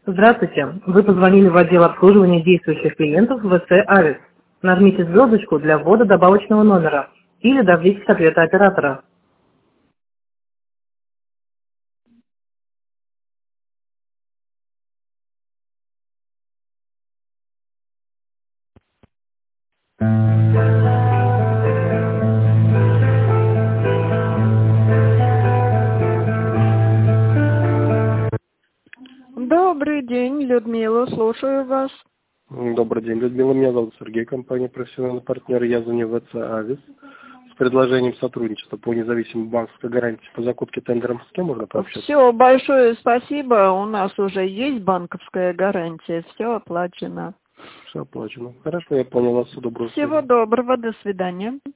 Здравствуйте. Вы позвонили в отдел обслуживания действующих клиентов ВЦ «Авис». Нажмите звездочку для ввода добавочного номера или дождитесь ответа оператора. Добрый день, Людмила, слушаю вас. Добрый день, Людмила. Меня зовут Сергей, компания «Профессиональный партнер». Я звоню в ВЦ «Авис» с предложением сотрудничества по независимой банковской гарантии по закупке тендером. С кем можно пообщаться? Все, большое спасибо. У нас уже есть банковская гарантия, все оплачено. Все оплачено. Хорошо, я понял вас. Всего доброго. Всего доброго, до свидания.